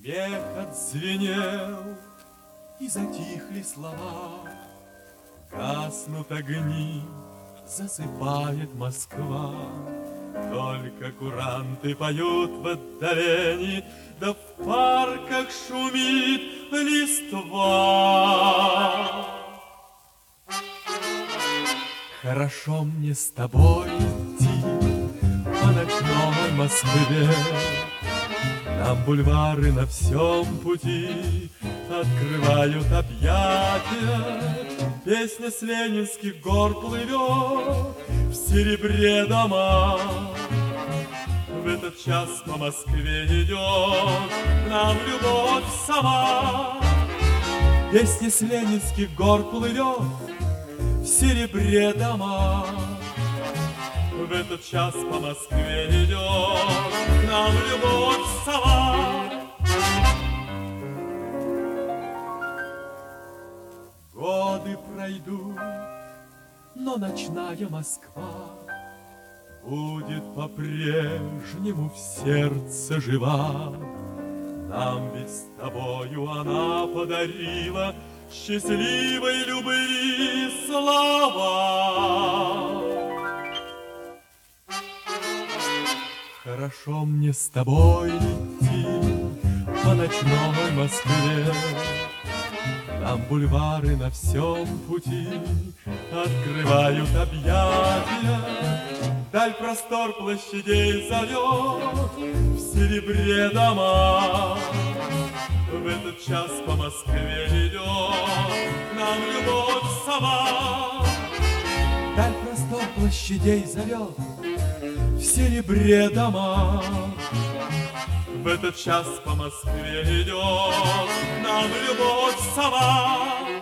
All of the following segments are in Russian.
Смех отзвенел, и затихли слова. Гаснут огни, засыпает Москва. Только куранты поют в отдалении, да в парках шумит листва. Хорошо мне с тобой идти по ночной Москве. Нам бульвары на всем пути открывают объятия. Песня с ленинских гор плывет в серебре дома. В этот час по Москве идет нам любовь сама. Песня с ленинских гор плывет в серебре дома. В этот час по Москве идет нам любовь сама. Годы пройдут, но ночная Москва будет по-прежнему в сердце жива. Нам ведь с тобою она подарила счастливой любви слова. Хорошо мне с тобой идти по ночной Москве. Там бульвары на всем пути открывают объятия. Даль простор площадей зовет в серебре дома. В этот час по Москве идет нам любовь сама. Даль простор площадей зовет в серебре дома. В этот час по Москве идет нам любовь сама.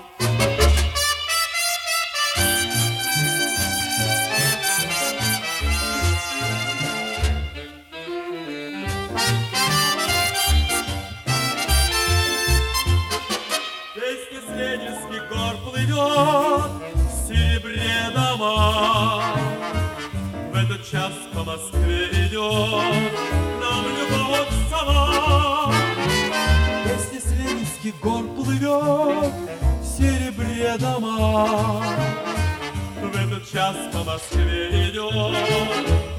Песня с ленинских гор плывет в серебре дома. В этот час по Москве идет нам любовь сама. Песня с ленинских гор плывет в серебре дома. В этот час по Москве идет